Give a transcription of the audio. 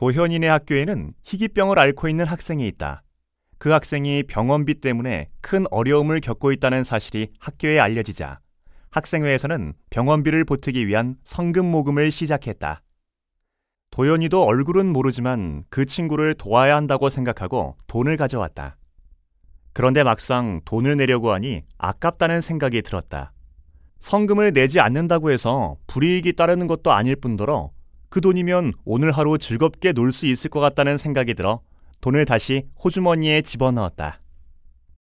도현이네 학교에는 희귀병을 앓고 있는 학생이 있다. 그 학생이 병원비 때문에 큰 어려움을 겪고 있다는 사실이 학교에 알려지자 학생회에서는 병원비를 보태기 위한 성금 모금을 시작했다. 도현이도 얼굴은 모르지만 그 친구를 도와야 한다고 생각하고 돈을 가져왔다. 그런데 막상 돈을 내려고 하니 아깝다는 생각이 들었다. 성금을 내지 않는다고 해서 불이익이 따르는 것도 아닐 뿐더러 그 돈이면 오늘 하루 즐겁게 놀 수 있을 것 같다는 생각이 들어 돈을 다시 호주머니에 집어넣었다.